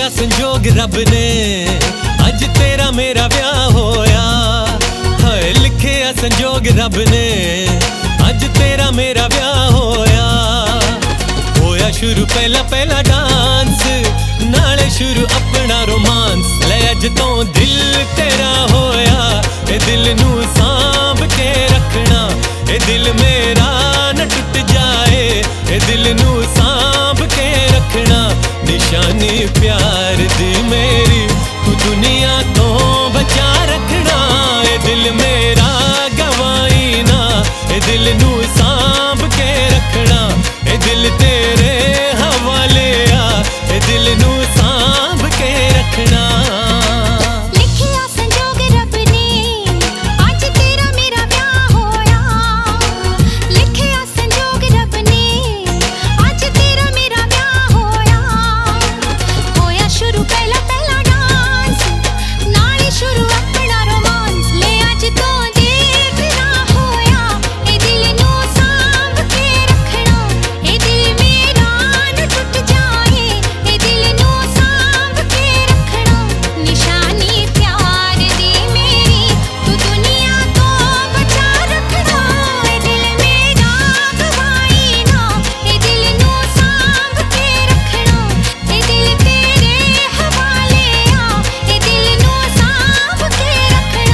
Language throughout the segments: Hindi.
संजोग रब ने अज तेरा मेरा ब्याह होया। हाय लिखिया संजोग रब ने अज तेरा मेरा ब्याह होया। होया शुरू पहला पहला डांस नाले शुरू अपना रोमांस। ले अज तो दिल तेरा होया ए दिल नू सांभ के रखना। ए दिल मेरा न टूट जाए ए दिल नू सांभ के रखना। निशानी प्यार दी मेरी तू दुनिया तो बचा रखना। ए दिल मेरा गवाई ना ए दिल नू सांभ के रखना। ए दिल तेरे हवाले आ ए दिल नू सांभ के रखना। लिखिया संजोग रब ने अज तेरा मेरा ब्याह होया। लिखिया संजोग रब ने अज तेरा मेरा ब्याह होया। होया शुरू पहला पहला डांस नाले शुरू अपना रोमांस। ले अज तो दिल तेरा होया ए दिल नू सांभ के रखना। ए दिल मेरा न टूट जाए ए दिल नू सांभ के रखना। निशानी प्यार दी मेरी तू दुनिया तो बचा रखना। ए दिल मेरा गवाई ना ए दिल नू सांभ के रखना। ए दिल तेरे हवाले आ ए दिल नू सांभ के रखना।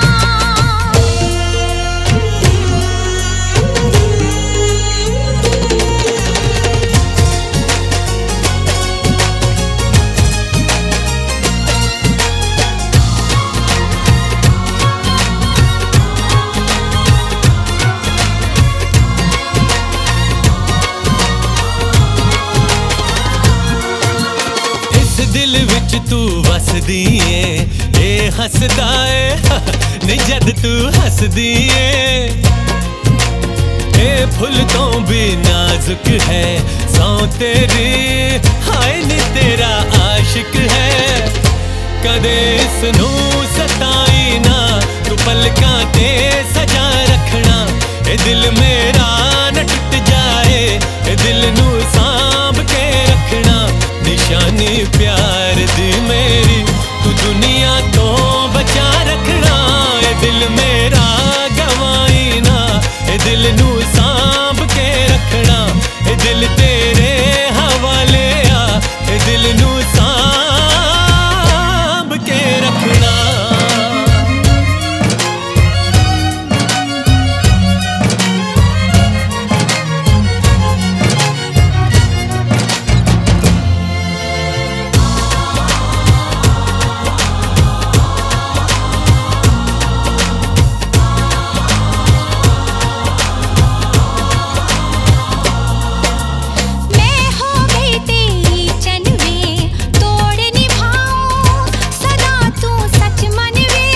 इस दिल विच तू वसदी ए हसदा ए नहीं जद तू हसदी ए फुल तो भी नाजुक है सौ तेरी। हाय नी तेरा आशिक है कदे इसनू सताई ना तू पलकां ते सजा रखना। ए दिल मेरा न टूट जाए ए दिल नू सांभ के रखना। निशानी प्यार दी मेरी तू दुनिया तो बचा रखना। ए दिल मेरा गवाई ना ए दिल नू सांभ के रखना। ए दिल तेरे हवाले आ ए दिल नू सांभ के रखना। मैं हो गई तेरी चनवे तोड़ निभाऊं सदा तू सच मनवे।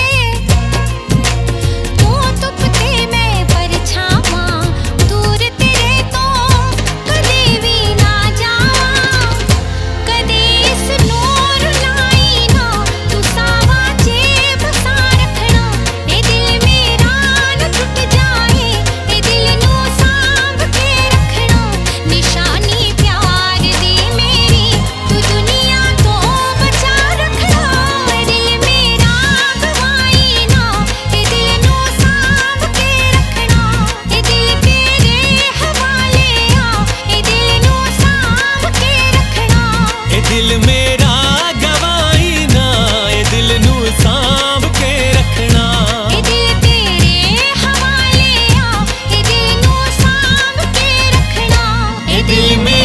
तू तुपते मैं परछावा दूर तेरे तो कदे भी ना जावां। कदे इस नूर लाई ना तू सावा चे बसा रखना। ए दिल मेरा न टूट जाए ए दिल नू सांभ के रखना। निशानी प्यार दी मेरी तू दुनिया तो बचा रखना। ए दिल मेरा गवाई ना ए दिल नू सांभ के रखना। ए दिल तेरे हवाले आ ए दिल नू सांभ के रखना। ए दिल मेरा गवाई ना ए दिल नू सांभ के रखना। ए दिल तेरे हवाले आ ए दिल नू सांभ के रखना। ए दिल में